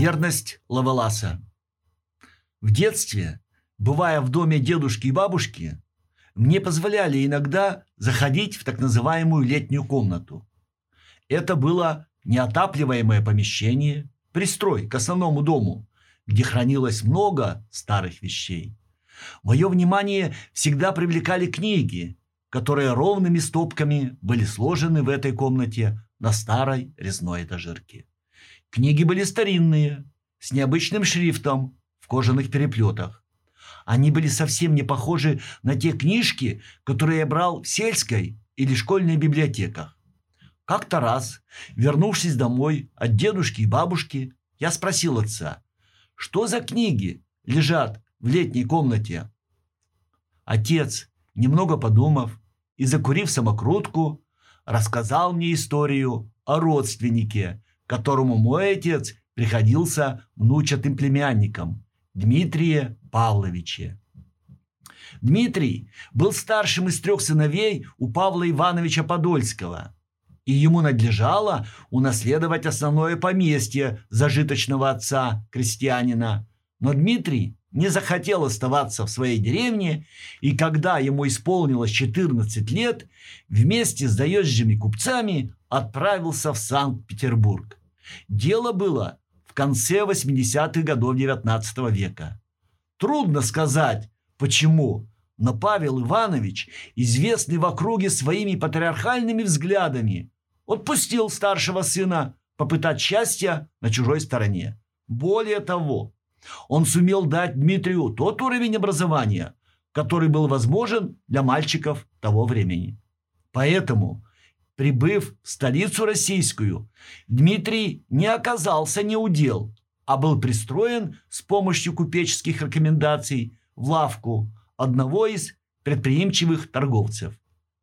Верность Ловеласа. В детстве, бывая в доме дедушки и бабушки, мне позволяли иногда заходить в так называемую летнюю комнату. Это было неотапливаемое помещение, пристрой к основному дому, где хранилось много старых вещей. Мое внимание всегда привлекали книги, которые ровными стопками были сложены в этой комнате на старой резной этажерке. Книги были старинные, с необычным шрифтом, в кожаных переплетах. Они были совсем не похожи на те книжки, которые я брал в сельской или школьной библиотеках. Как-то раз, вернувшись домой от дедушки и бабушки, я спросил отца, что за книги лежат в летней комнате. Отец, немного подумав и закурив самокрутку, рассказал мне историю о родственнике, которому мой отец приходился внучатым племянником, Дмитрия Павловича. Дмитрий был старшим из 3 сыновей у Павла Ивановича Подольского, и ему надлежало унаследовать основное поместье зажиточного отца, крестьянина. Но Дмитрий не захотел оставаться в своей деревне, и когда ему исполнилось 14 лет, вместе с заезжими купцами отправился в Санкт-Петербург. Дело было в конце 80-х годов XIX века. Трудно сказать, почему, но Павел Иванович, известный в округе своими патриархальными взглядами, отпустил старшего сына попытать счастья на чужой стороне. Более того, он сумел дать Дмитрию тот уровень образования, который был возможен для мальчиков того времени. Поэтому, прибыв в столицу российскую, Дмитрий не оказался неудел, а был пристроен с помощью купеческих рекомендаций в лавку одного из предприимчивых торговцев.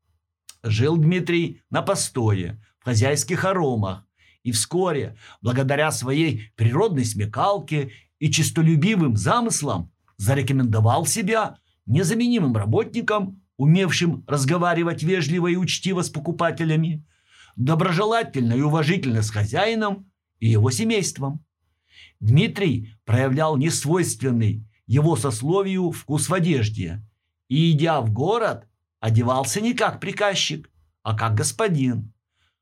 Жил Дмитрий на постое, в хозяйских хоромах, и вскоре, благодаря своей природной смекалке и честолюбивым замыслам, зарекомендовал себя незаменимым работником, умевшим разговаривать вежливо и учтиво с покупателями, доброжелательно и уважительно с хозяином и его семейством. Дмитрий проявлял несвойственный его сословию вкус в одежде и, идя в город, одевался не как приказчик, а как господин.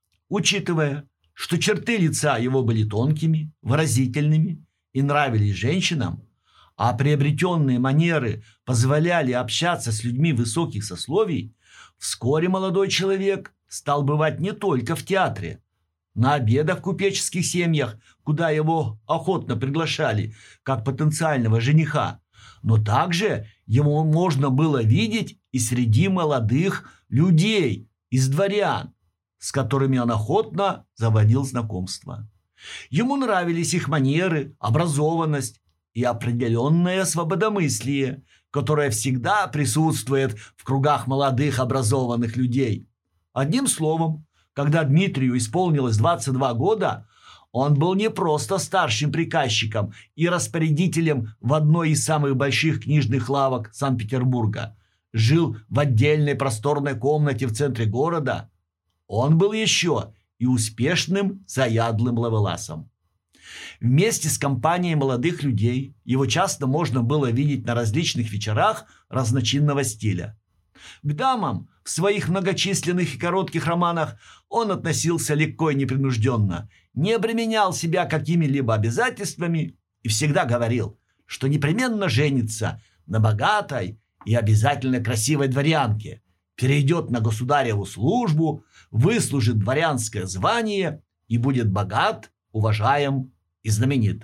Учитывая, что черты лица его были тонкими, выразительными и нравились женщинам, а приобретенные манеры позволяли общаться с людьми высоких сословий, вскоре молодой человек стал бывать не только в театре, на обедах в купеческих семьях, куда его охотно приглашали как потенциального жениха, но также его можно было видеть и среди молодых людей из дворян, с которыми он охотно заводил знакомства. Ему нравились их манеры, образованность и определенное свободомыслие, которое всегда присутствует в кругах молодых образованных людей. Одним словом, когда Дмитрию исполнилось 22 года, он был не просто старшим приказчиком и распорядителем в одной из самых больших книжных лавок Санкт-Петербурга, жил в отдельной просторной комнате в центре города. Он был еще и успешным заядлым ловеласом. Вместе с компанией молодых людей его часто можно было видеть на различных вечерах разночинного стиля. К дамам в своих многочисленных и коротких романах он относился легко и непринужденно, не обременял себя какими-либо обязательствами и всегда говорил, что непременно женится на богатой и обязательно красивой дворянке, перейдет на государеву службу, выслужит дворянское звание и будет богат, уважаем и знаменит.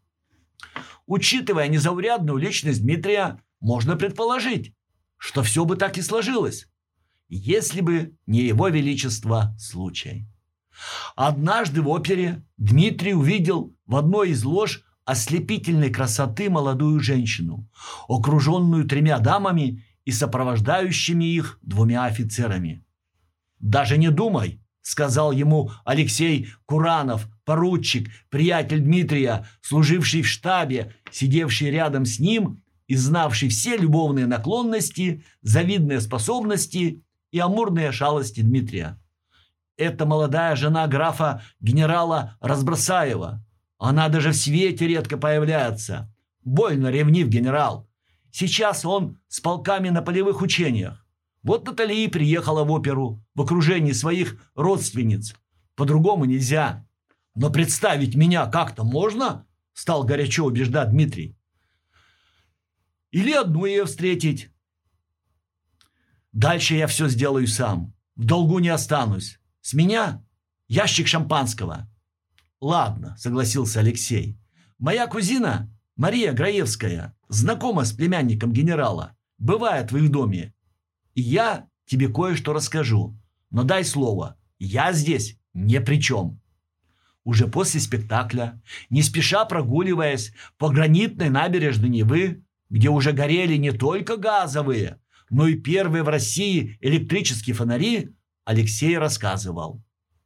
Учитывая незаурядную личность Дмитрия, можно предположить, что все бы так и сложилось, если бы не его величество случай. Однажды в опере Дмитрий увидел в одной из лож ослепительной красоты молодую женщину, окруженную 3 дамами и сопровождающими их 2 офицерами. «Даже не думай», — сказал ему Алексей Куранов, поручик, приятель Дмитрия, служивший в штабе, сидевший рядом с ним и знавший все любовные наклонности, завидные способности и амурные шалости Дмитрия. Это молодая жена графа генерала Разбросаева. Она даже в свете редко появляется. Больно ревнив генерал. Сейчас он с полками на полевых учениях. Вот Натали и приехала в оперу в окружении своих родственниц. По-другому нельзя. Но представить меня как-то можно? Стал горячо убеждать Дмитрий. Или одну ее встретить. Дальше я все сделаю сам. В долгу не останусь. С меня ящик шампанского. Ладно, согласился Алексей. Моя кузина Мария Граевская знакома с племянником генерала. Бывает в их доме. И я тебе кое-что расскажу. Но дай слово, я здесь ни при чем. Уже после спектакля, не спеша прогуливаясь по гранитной набережной Невы, где уже горели не только газовые, но и первые в России электрические фонари, Алексей рассказывал.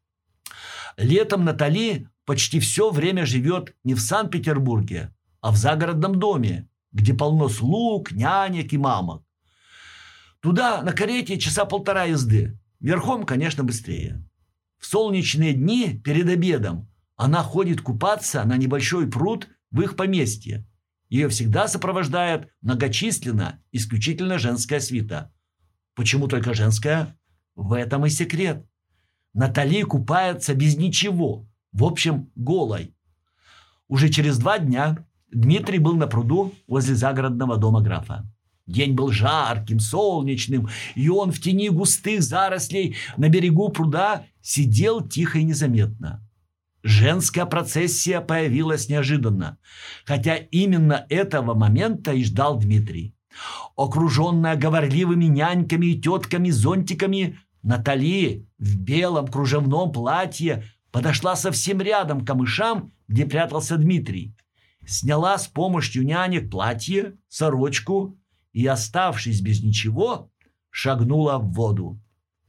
Летом Натали почти все время живет не в Санкт-Петербурге, а в загородном доме, где полно слуг, нянек и мамок. Туда на карете часа полтора езды, верхом, конечно, быстрее. В солнечные дни перед обедом она ходит купаться на небольшой пруд в их поместье. Ее всегда сопровождает многочисленная, исключительно женская свита. Почему только женская? В этом и секрет. Натали купается без ничего, в общем, голой. Уже через 2 дня Дмитрий был на пруду возле загородного дома графа. День был жарким, солнечным, и он в тени густых зарослей на берегу пруда сидел тихо и незаметно. Женская процессия появилась неожиданно, хотя именно этого момента и ждал Дмитрий. Окруженная говорливыми няньками и тетками с зонтиками, Натали в белом кружевном платье подошла совсем рядом к камышам, где прятался Дмитрий. Сняла с помощью нянек платье, сорочку и, оставшись без ничего, шагнула в воду.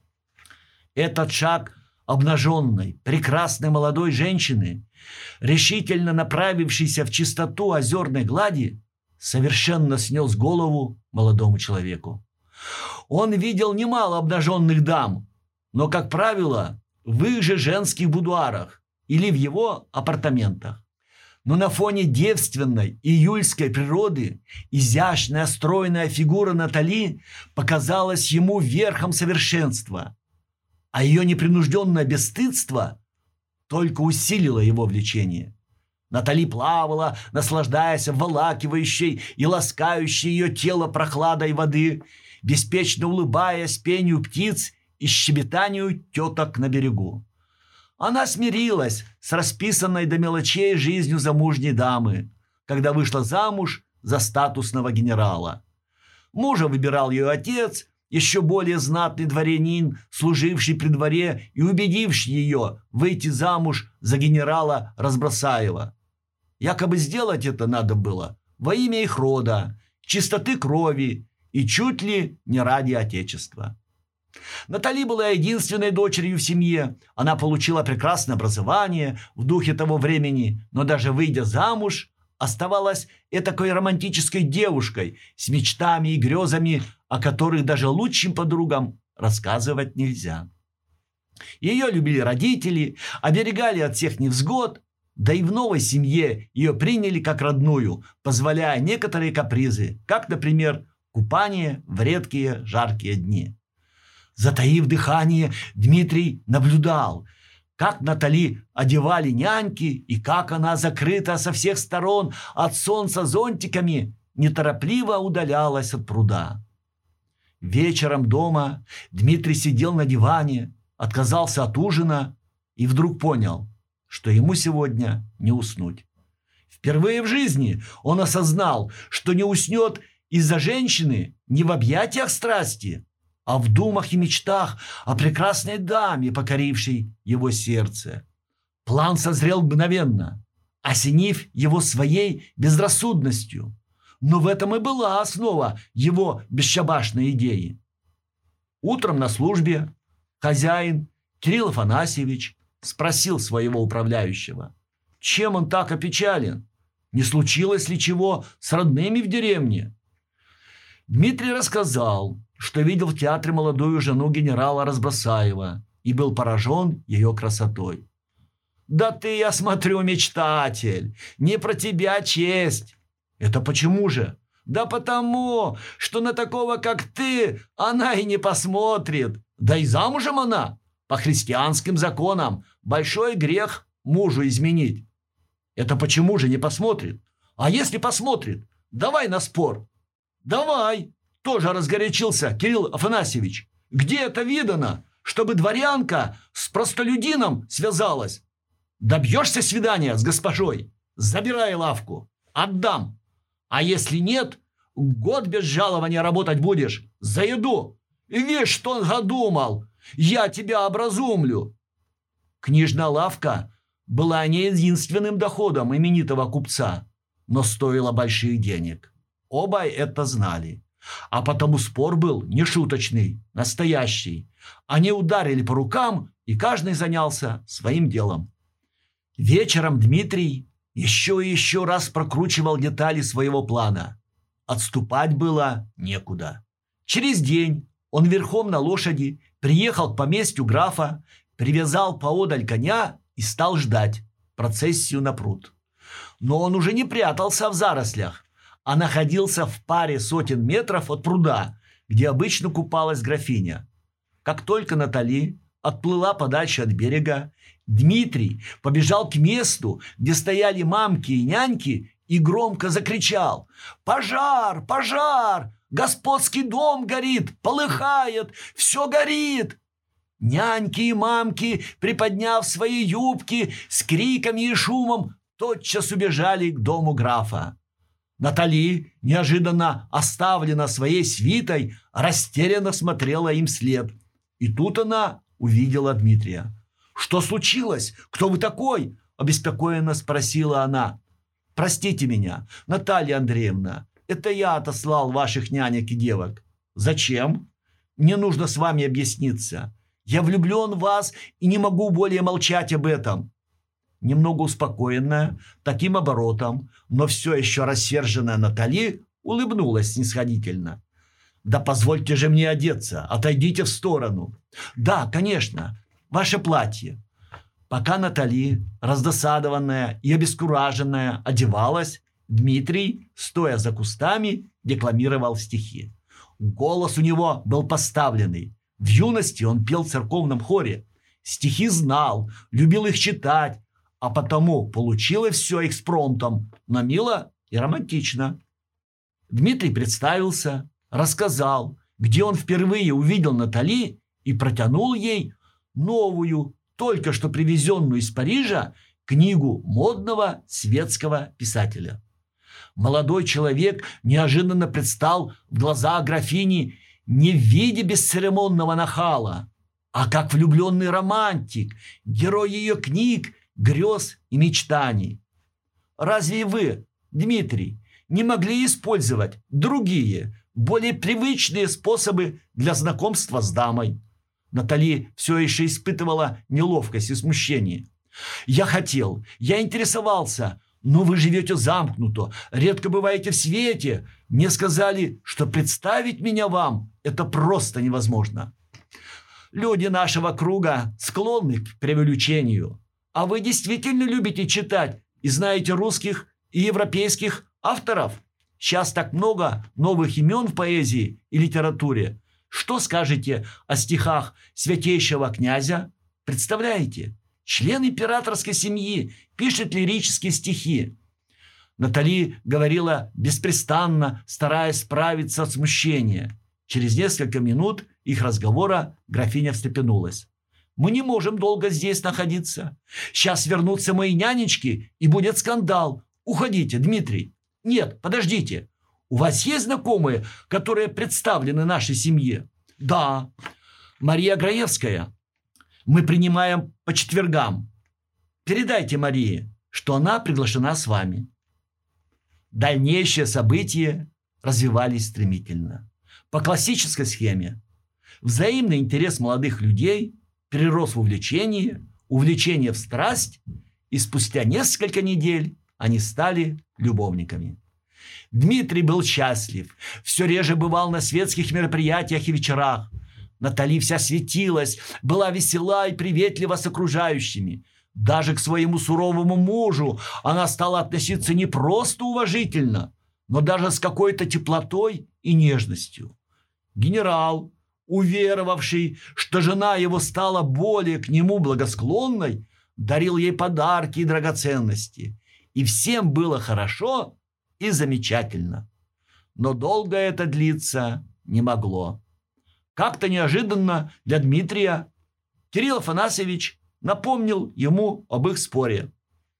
Этот шаг обнаженной, прекрасной молодой женщины, решительно направившейся в чистоту озерной глади, совершенно снес голову молодому человеку. Он видел немало обнаженных дам, но, как правило, в их же женских будуарах или в его апартаментах. Но на фоне девственной июльской природы изящная стройная фигура Натали показалась ему верхом совершенства, а ее непринужденное бесстыдство только усилило его влечение. Натали плавала, наслаждаясь обволакивающей и ласкающей ее тело прохладой воды, беспечно улыбаясь пению птиц и щебетанию теток на берегу. Она смирилась с расписанной до мелочей жизнью замужней дамы, когда вышла замуж за статусного генерала. Мужа выбирал ее отец, еще более знатный дворянин, служивший при дворе и убедивший ее выйти замуж за генерала Разбросаева. Якобы сделать это надо было во имя их рода, чистоты крови и чуть ли не ради Отечества. Натали была единственной дочерью в семье. Она получила прекрасное образование в духе того времени, но даже выйдя замуж, оставалась этакой романтической девушкой с мечтами и грезами, о которых даже лучшим подругам рассказывать нельзя. Ее любили родители, оберегали от всех невзгод, да и в новой семье ее приняли как родную, позволяя некоторые капризы, как, например, купание в редкие жаркие дни. Затаив дыхание, Дмитрий наблюдал, как Натали одевали няньки и как она, закрыта со всех сторон от солнца зонтиками, неторопливо удалялась от пруда. Вечером дома Дмитрий сидел на диване, отказался от ужина и вдруг понял, что ему сегодня не уснуть. Впервые в жизни он осознал, что не уснет из-за женщины не в объятиях страсти, а в думах и мечтах о прекрасной даме, покорившей его сердце. План созрел мгновенно, осенив его своей безрассудностью. Но в этом и была основа его бесшабашной идеи. Утром на службе хозяин Кирилл Афанасьевич спросил своего управляющего, чем он так опечален, не случилось ли чего с родными в деревне. Дмитрий рассказал, что видел в театре молодую жену генерала Разбросаева и был поражен ее красотой. Да ты, я смотрю, мечтатель. Не про тебя честь. Это почему же? Да потому, что на такого, как ты, она и не посмотрит. Да и замужем она. По христианским законам большой грех мужу изменить. Это почему же не посмотрит? А если посмотрит? Давай на спор. Давай. Тоже разгорячился Кирилл Афанасьевич. Где это видано, чтобы дворянка с простолюдином связалась? Добьешься свидания с госпожой? Забирай лавку. Отдам. А если нет, год без жалования работать будешь. За еду. Видишь, что он задумал. Я тебя образумлю. Книжная лавка была не единственным доходом именитого купца, но стоила больших денег. Оба это знали. А потому спор был не шуточный, настоящий. Они ударили по рукам, и каждый занялся своим делом. Вечером Дмитрий еще и еще раз прокручивал детали своего плана. Отступать было некуда. Через день он верхом на лошади приехал к поместью графа, привязал поодаль коня и стал ждать процессию на пруд. Но он уже не прятался в зарослях, а находился в паре сотен метров от пруда, где обычно купалась графиня. Как только Натали отплыла подальше от берега, Дмитрий побежал к месту, где стояли мамки и няньки, и громко закричал: «Пожар! Пожар! Господский дом горит! Полыхает! Все горит!» Няньки и мамки, приподняв свои юбки, с криками и шумом тотчас убежали к дому графа. Натали, неожиданно оставлена своей свитой, растерянно смотрела им вслед. И тут она увидела Дмитрия. «Что случилось? Кто вы такой?» – обеспокоенно спросила она. «Простите меня, Наталья Андреевна, это я отослал ваших нянек и девок». «Зачем?» «Мне нужно с вами объясниться. Я влюблен в вас и не могу более молчать об этом». Немного успокоенная таким оборотом, но все еще рассерженная Натали улыбнулась снисходительно. «Да позвольте же мне одеться, отойдите в сторону». «Да, конечно, ваше платье». Пока Натали, раздосадованная и обескураженная, одевалась, Дмитрий, стоя за кустами, декламировал стихи. Голос у него был поставленный. В юности он пел в церковном хоре. Стихи знал, любил их читать, а потому получилось все экспромтом, но мило и романтично. Дмитрий представился, рассказал, где он впервые увидел Натали и протянул ей новую, только что привезенную из Парижа, книгу модного светского писателя. Молодой человек неожиданно предстал в глаза графини не в виде бесцеремонного нахала, а как влюбленный романтик, герой ее книг, грез и мечтаний. Разве вы, Дмитрий, не могли использовать другие, более привычные способы для знакомства с дамой? Натали все еще испытывала неловкость и смущение. «Я хотел, я интересовался, но вы живете замкнуто, редко бываете в свете. Мне сказали, что представить меня вам – это просто невозможно. Люди нашего круга склонны к преувеличению. А вы действительно любите читать и знаете русских и европейских авторов? Сейчас так много новых имен в поэзии и литературе. Что скажете о стихах святейшего князя? Представляете, член императорской семьи пишет лирические стихи». Натали говорила беспрестанно, стараясь справиться от смущения. Через несколько минут их разговора графиня встрепенулась. «Мы не можем долго здесь находиться. Сейчас вернутся мои нянечки, и будет скандал. Уходите, Дмитрий». «Нет, подождите. У вас есть знакомые, которые представлены нашей семье?» «Да. Мария Граевская. Мы принимаем по четвергам. Передайте Марии, что она приглашена с вами». Дальнейшие события развивались стремительно. По классической схеме. Взаимный интерес молодых людей перерос в увлечение, увлечение в страсть, и спустя несколько недель они стали любовниками. Дмитрий был счастлив, все реже бывал на светских мероприятиях и вечерах. Натали вся светилась, была весела и приветлива с окружающими. Даже к своему суровому мужу она стала относиться не просто уважительно, но даже с какой-то теплотой и нежностью. Генерал, уверовавший, что жена его стала более к нему благосклонной, дарил ей подарки и драгоценности. И всем было хорошо и замечательно. Но долго это длиться не могло. Как-то неожиданно для Дмитрия Кирилл Афанасьевич напомнил ему об их споре.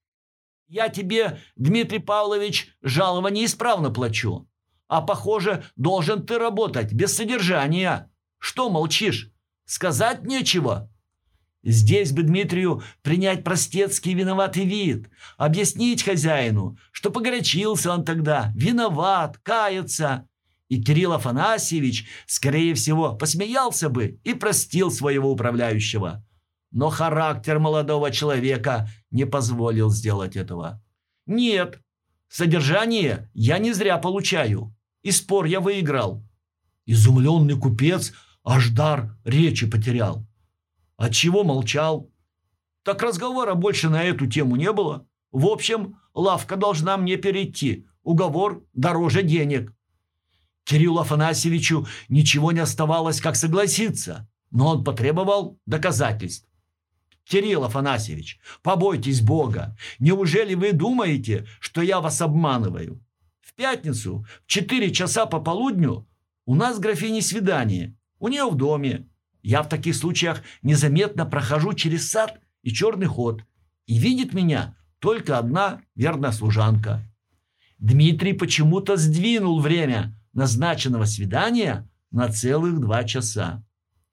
«Я тебе, Дмитрий Павлович, жалование исправно плачу. А, похоже, должен ты работать без содержания. Что молчишь? Сказать нечего». Здесь бы Дмитрию принять простецкий виноватый вид, объяснить хозяину, что погорячился он тогда, виноват, кается. И Кирилл Афанасьевич, скорее всего, посмеялся бы и простил своего управляющего. Но характер молодого человека не позволил сделать этого. «Нет, содержание я не зря получаю, и спор я выиграл». Изумленный купец аж дар речи потерял. Отчего молчал? Так разговора больше на эту тему не было. В общем, лавка должна мне перейти. Уговор дороже денег. Кириллу Афанасьевичу ничего не оставалось, как согласиться. Но он потребовал доказательств. «Кирилл Афанасьевич, побойтесь Бога. Неужели вы думаете, что я вас обманываю? В пятницу в 4 часа пополудню у нас с графиней свидание. У нее в доме. Я в таких случаях незаметно прохожу через сад и черный ход, и видит меня только одна верная служанка». Дмитрий почему-то сдвинул время назначенного свидания на целых 2 часа.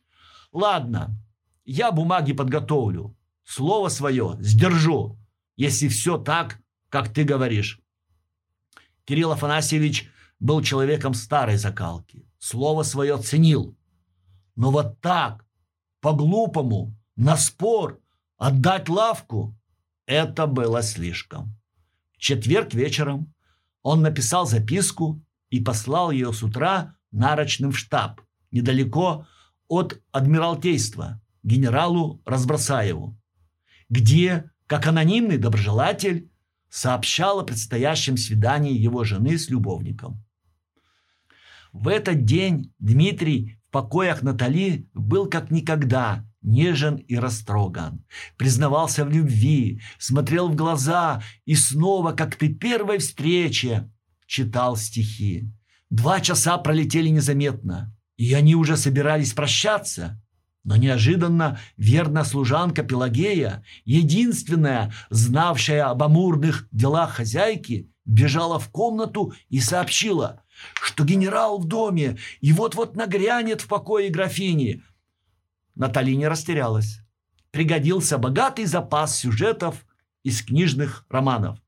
«Ладно, я бумаги подготовлю, слово свое сдержу, если все так, как ты говоришь». Кирилл Афанасьевич был человеком старой закалки, слово свое ценил. Но вот так, по-глупому, на спор отдать лавку – это было слишком. В четверг вечером он написал записку и послал ее с утра нарочным в штаб, недалеко от Адмиралтейства, генералу Разбросаеву, где, как анонимный доброжелатель, сообщал о предстоящем свидании его жены с любовником. В этот день Дмитрий в покоях Натали был как никогда нежен и растроган. Признавался в любви, смотрел в глаза и снова, как при первой встрече, читал стихи. 2 часа пролетели незаметно, и они уже собирались прощаться. Но неожиданно верная служанка Пелагея, единственная, знавшая об амурных делах хозяйки, бежала в комнату и сообщила, что генерал в доме и вот-вот нагрянет в покое графини. Натали не растерялась. Пригодился богатый запас сюжетов из книжных романов.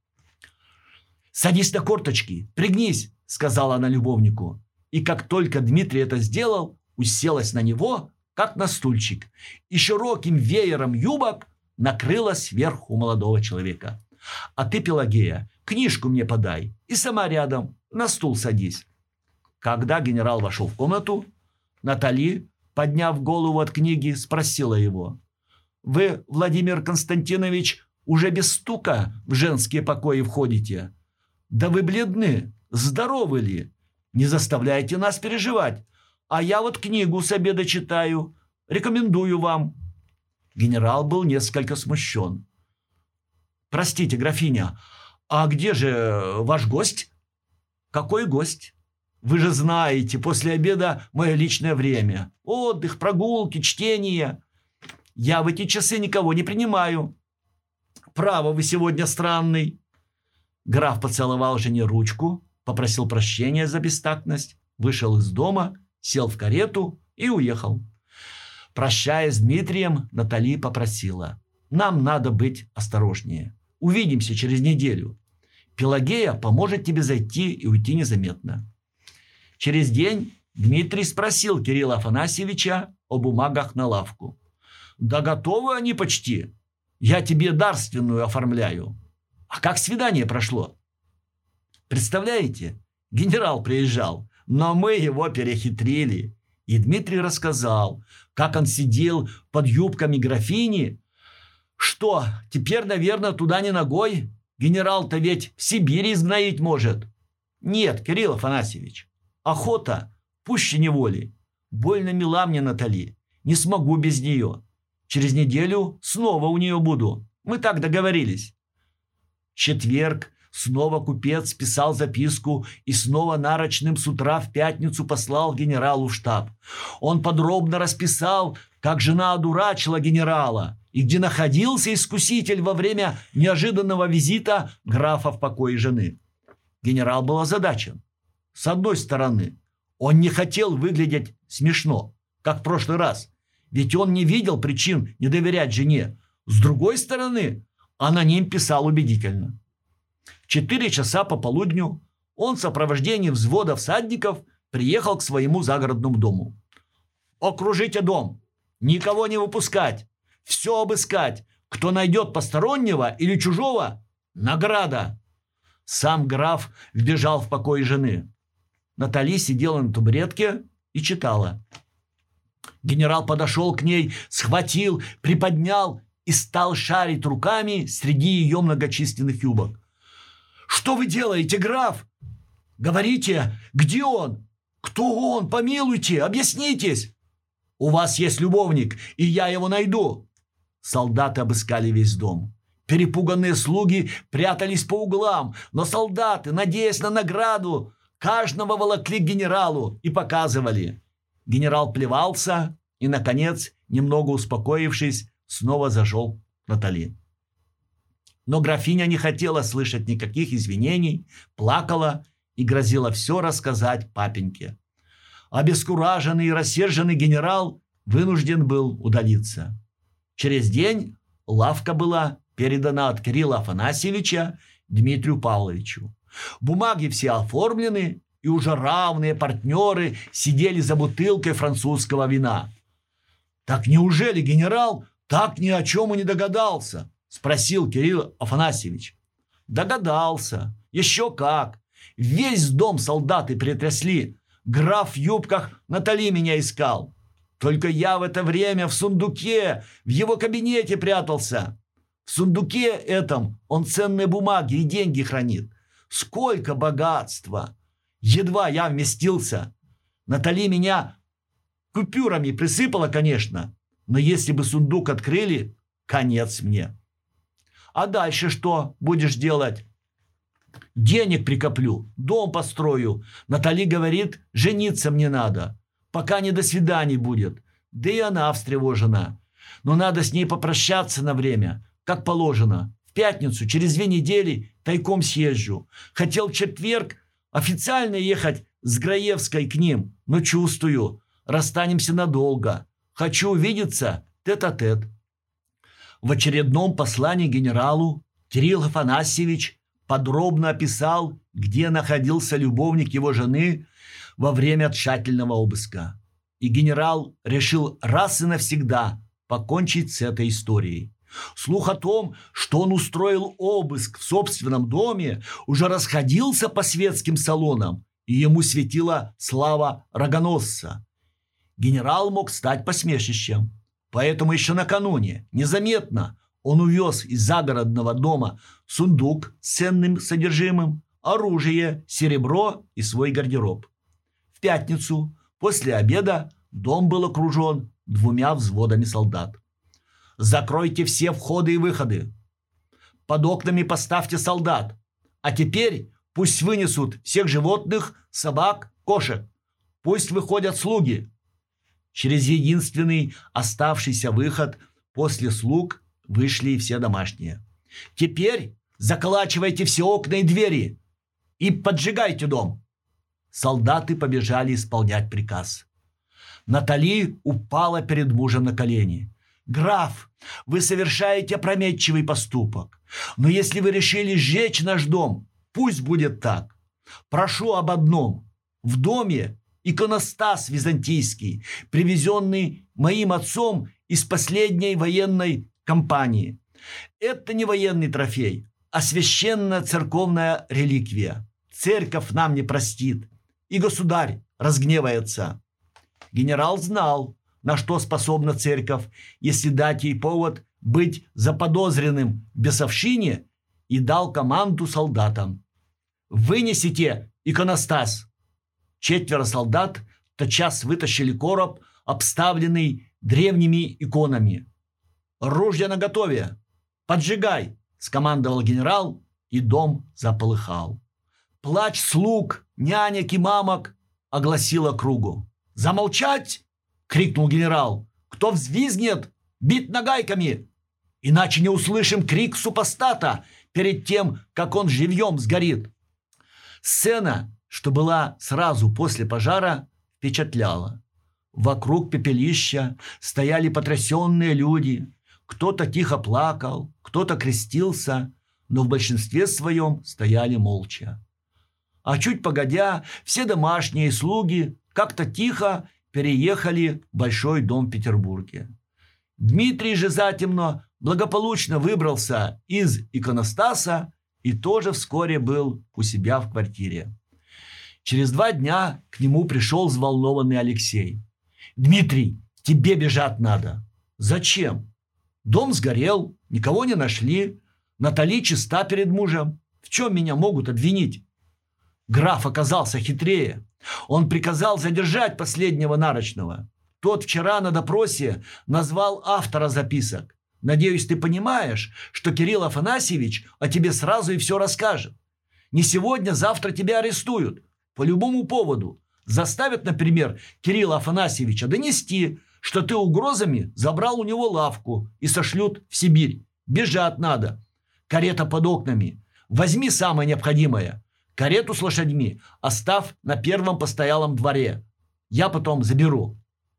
«Садись на корточки, пригнись», — сказала она любовнику. И как только Дмитрий это сделал, уселась на него, как на стульчик, и широким веером юбок накрыла сверху молодого человека. «А ты, Пелагея, книжку мне подай и сама рядом на стул садись». Когда генерал вошел в комнату, Натали, подняв голову от книги, спросила его: «Вы, Владимир Константинович, уже без стука в женские покои входите? Да вы бледны, здоровы ли? Не заставляйте нас переживать. А я вот книгу с обеда читаю. Рекомендую вам». Генерал был несколько смущен. «Простите, графиня, а где же ваш гость?» «Какой гость? Вы же знаете, после обеда мое личное время. Отдых, прогулки, чтение. Я в эти часы никого не принимаю». «Право, вы сегодня странный». Граф поцеловал жене ручку, попросил прощения за бестактность, вышел из дома, сел в карету и уехал. Прощаясь с Дмитрием, Натали попросила: «Нам надо быть осторожнее. Увидимся через неделю. Пелагея поможет тебе зайти и уйти незаметно». Через день Дмитрий спросил Кирилла Афанасьевича о бумагах на лавку. «Да готовы они почти. Я тебе дарственную оформляю. А как свидание прошло?» Представляете, генерал приезжал, но мы его перехитрили. И Дмитрий рассказал, как он сидел под юбками графини, Что, теперь, наверное, туда не ногой? Генерал-то ведь в Сибири изгноить может. Нет, Кирилл Афанасьевич, охота пуще неволи. Больно мила мне Натали. Не смогу без нее. Через неделю снова у нее буду. Мы так договорились. В четверг снова купец писал записку и снова нарочным с утра в пятницу послал генералу в штаб. Он подробно расписал, как жена одурачила генерала и где находился искуситель во время неожиданного визита графа в покое жены. Генерал был озадачен. С одной стороны, он не хотел выглядеть смешно, как в прошлый раз, ведь он не видел причин не доверять жене. С другой стороны, аноним писал убедительно. В 4 часа пополудню он в сопровождении взвода всадников приехал к своему загородному дому. «Окружите дом, никого не выпускать, все обыскать. Кто найдет постороннего или чужого – награда». Сам граф вбежал в покой жены. Натали сидела на табуретке и читала. Генерал подошел к ней, схватил, приподнял и стал шарить руками среди ее многочисленных юбок. «Что вы делаете, граф? Говорите, где он? Кто он? Помилуйте, объяснитесь!» «У вас есть любовник, и я его найду!» Солдаты обыскали весь дом. Перепуганные слуги прятались по углам, но солдаты, надеясь на награду, каждого волокли к генералу и показывали. Генерал плевался и, наконец, немного успокоившись, снова зашел к Натали. Но графиня не хотела слышать никаких извинений, плакала и грозила все рассказать папеньке. Обескураженный и рассерженный генерал вынужден был удалиться. Через день лавка была передана от Кирилла Афанасьевича Дмитрию Павловичу. Бумаги все оформлены, и уже равные партнеры сидели за бутылкой французского вина. «Так неужели генерал так ни о чем и не догадался?» – спросил Кирилл Афанасьевич. «Догадался. Еще как. Весь дом солдаты перетрясли. Граф в юбках Натали меня искал. Только я в это время в сундуке, в его кабинете прятался. В сундуке этом он ценные бумаги и деньги хранит. Сколько богатства! Едва я вместился. Натали меня купюрами присыпала, конечно, но если бы сундук открыли, конец мне. А дальше что будешь делать? Денег прикоплю, дом построю. Натали говорит, жениться мне надо, пока не до свиданий будет. Да и она встревожена. Но надо с ней попрощаться на время, как положено. В пятницу, через 2 недели, тайком съезжу. Хотел в четверг официально ехать с Граевской к ним, но чувствую, расстанемся надолго. Хочу увидеться тет-а-тет. В очередном послании генералу Кирилл Афанасьевич подробно описал, где находился любовник его жены во время тщательного обыска. И генерал решил раз и навсегда покончить с этой историей. Слух о том, что он устроил обыск в собственном доме, уже расходился по светским салонам, и ему светила слава рогоносца. Генерал мог стать посмешищем. Поэтому еще накануне, незаметно, он увез из загородного дома сундук с ценным содержимым, оружие, серебро и свой гардероб. В пятницу, после обеда, дом был окружен 2 взводами солдат. «Закройте все входы и выходы. Под окнами поставьте солдат. А теперь пусть вынесут всех животных, собак, кошек. Пусть выходят слуги». Через единственный оставшийся выход после слуг вышли и все домашние. «Теперь заколачивайте все окна и двери и поджигайте дом». Солдаты побежали исполнять приказ. Натали упала перед мужем на колени. «Граф, вы совершаете опрометчивый поступок. Но если вы решили сжечь наш дом, пусть будет так. Прошу об одном. В доме иконостас византийский, привезенный моим отцом из последней военной кампании. Это не военный трофей, а священная церковная реликвия. Церковь нам не простит, и государь разгневается». Генерал знал, на что способна церковь, если дать ей повод быть заподозренным в бесовщине и дал команду солдатам: «Вынесите иконостас!» 4 солдат тотчас вытащили короб, обставленный древними иконами. «Ружья наготове! Поджигай!» – скомандовал генерал, и дом заполыхал. Плач слуг, нянек и мамок огласил округу. «Замолчать!» – крикнул генерал. «Кто взвизгнет, бить нагайками! Иначе не услышим крик супостата перед тем, как он живьем сгорит!» Сцена, что была сразу после пожара, впечатляла. Вокруг пепелища стояли потрясенные люди. Кто-то тихо плакал, кто-то крестился, но в большинстве своем стояли молча. А чуть погодя, все домашние и слуги как-то тихо переехали в большой дом в Петербурге. Дмитрий же затемно благополучно выбрался из иконостаса и тоже вскоре был у себя в квартире. Через 2 дня к нему пришел взволнованный Алексей. «Дмитрий, тебе бежать надо». «Зачем? Дом сгорел, никого не нашли. Натали чиста перед мужем. В чем меня могут обвинить?» Граф оказался хитрее. Он приказал задержать последнего нарочного. Тот вчера на допросе назвал автора записок. Надеюсь, ты понимаешь, что Кирилл Афанасьевич о тебе сразу и все расскажет. Не сегодня, завтра тебя арестуют. По любому поводу. Заставят, например, Кирилла Афанасьевича донести, что ты угрозами забрал у него лавку, и сошлют в Сибирь. Бежать надо. Карета под окнами. Возьми самое необходимое. Карету с лошадьми оставь на первом постоялом дворе. Я потом заберу».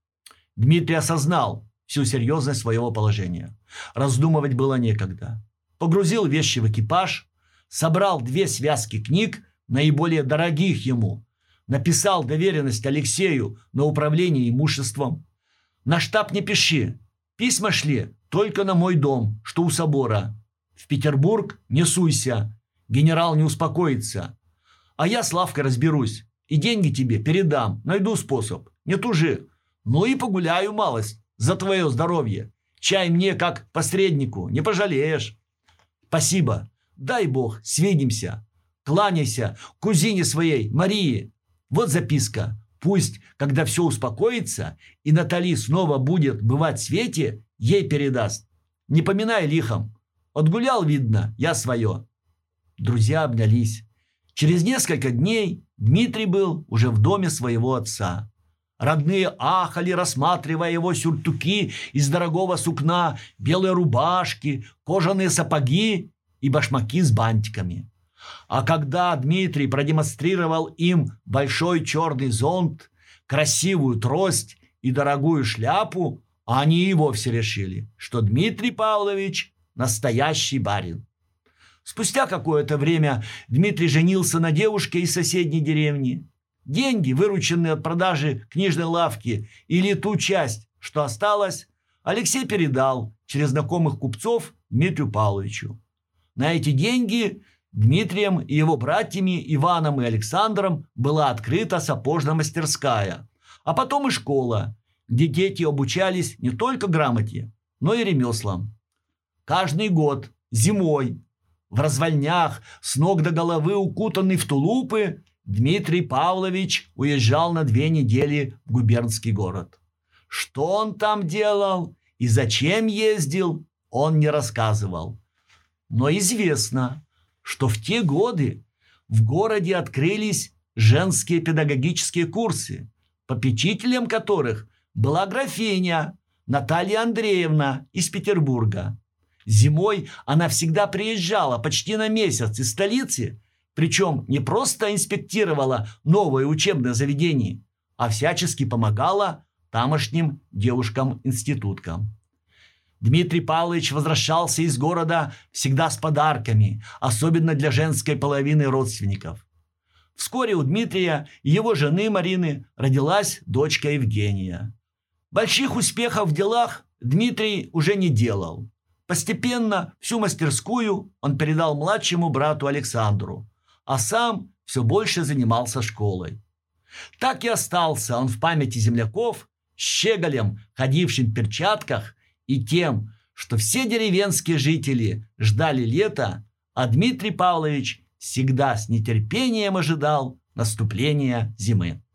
Дмитрий осознал всю серьезность своего положения. Раздумывать было некогда. Погрузил вещи в экипаж, собрал 2 связки книг, наиболее дорогих ему, написал доверенность Алексею на управление имуществом. «На штаб не пиши. Письма шли только на мой дом, что у собора. В Петербург не суйся. Генерал не успокоится. А я с лавкой разберусь. И деньги тебе передам. Найду способ. Не тужи. Ну и погуляю малость за твое здоровье. Чай мне как посреднику. Не пожалеешь». «Спасибо. Дай бог, свидимся. Кланяйся кузине своей, Марии. Вот записка. Пусть, когда все успокоится и Натали снова будет бывать в свете, ей передаст. Не поминай лихом. Отгулял, видно, я свое». Друзья обнялись. Через несколько дней Дмитрий был уже в доме своего отца. Родные ахали, рассматривая его сюртуки из дорогого сукна, белые рубашки, кожаные сапоги и башмаки с бантиками. А когда Дмитрий продемонстрировал им большой черный зонт, красивую трость и дорогую шляпу, они и вовсе решили, что Дмитрий Павлович – настоящий барин. Спустя какое-то время Дмитрий женился на девушке из соседней деревни. Деньги, вырученные от продажи книжной лавки, или ту часть, что осталась, Алексей передал через знакомых купцов Дмитрию Павловичу. На эти деньги Дмитрием и его братьями Иваном и Александром была открыта сапожная мастерская, а потом и школа, где дети обучались не только грамоте, но и ремеслам. Каждый год зимой в развальнях, с ног до головы укутанный в тулупы, Дмитрий Павлович уезжал на 2 недели в губернский город. Что он там делал и зачем ездил, он не рассказывал. Но известно, что в те годы в городе открылись женские педагогические курсы, попечителем которых была графиня Наталья Андреевна из Петербурга. Зимой она всегда приезжала почти на месяц из столицы, причем не просто инспектировала новое учебное заведение, а всячески помогала тамошним девушкам-институткам. Дмитрий Павлович возвращался из города всегда с подарками, особенно для женской половины родственников. Вскоре у Дмитрия и его жены Марины родилась дочка Евгения. Больших успехов в делах Дмитрий уже не делал. Постепенно всю мастерскую он передал младшему брату Александру, а сам все больше занимался школой. Так и остался он в памяти земляков щеголем, ходившим в перчатках, и тем, что все деревенские жители ждали лета, а Дмитрий Павлович всегда с нетерпением ожидал наступления зимы.